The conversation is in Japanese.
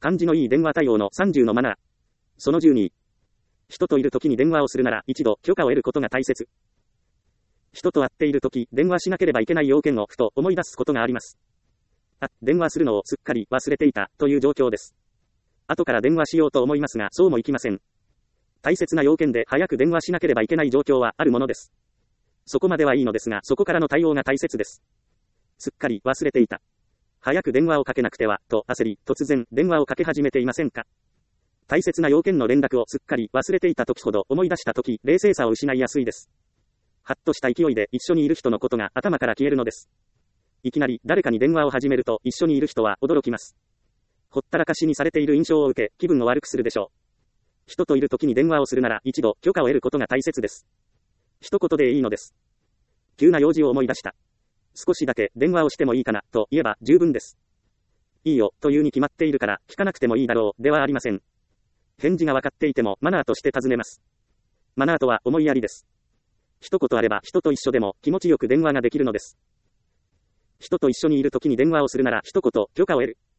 感じのいい電話対応の30のマナー。その12。人といるときに電話をするなら一度許可を得ることが大切。人と会っているとき、電話しなければいけない要件をふと思い出すことがあります。電話するのをすっかり忘れていたという状況です。後から電話しようと思いますが、そうもいきません。大切な要件で早く電話しなければいけない状況はあるものです。そこまではいいのですが、そこからの対応が大切です。すっかり忘れていた。早く電話をかけなくては、と焦り、突然電話をかけ始めていませんか？大切な要件の連絡をすっかり忘れていた時ほど思い出した時、冷静さを失いやすいです。はっとした勢いで一緒にいる人のことが頭から消えるのです。いきなり誰かに電話を始めると一緒にいる人は驚きます。ほったらかしにされている印象を受け、気分を悪くするでしょう。人といる時に電話をするなら一度許可を得ることが大切です。一言でいいのです。急な用事を思い出した。少しだけ電話をしてもいいかな、と言えば十分です。いいよ、というに決まっているから聞かなくてもいいだろう、ではありません。返事が分かっていてもマナーとして尋ねます。マナーとは思いやりです。一言あれば人と一緒でも気持ちよく電話ができるのです。人と一緒にいる時に電話をするなら一言許可を得る。